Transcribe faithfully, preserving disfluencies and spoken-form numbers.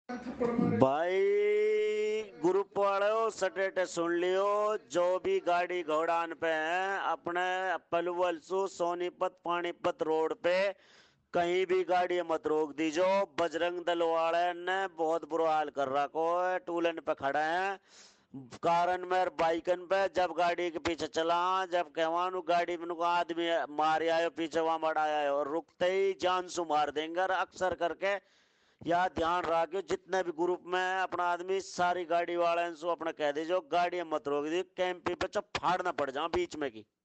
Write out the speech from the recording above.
भाई ग्रुप वालों सटेटे सुन लियो। जो भी गाड़ी घोड़ान पे है अपने पलवल सु सोनीपत पानीपत रोड पे कहीं भी गाड़ी मत रोक दीजो। बजरंग दल वाले ने बहुत बुरा हाल कर रखा है। टूलन पे खड़े हैं कारण में बाइकन पे जब गाड़ी के पीछे चला जब कहवानू गाड़ी में आदमी मार आयो पीछे वहां मड़ाया और रुकते ही जान से मार देंगे। और अक्सर करके या ध्यान रखियो जितने भी ग्रुप में है अपना आदमी सारी गाड़ी वाले से अपना कह दीजिए गाड़ी मत रोक दी कैंपी पे चप फाड़ना पड़ जाओ बीच में की।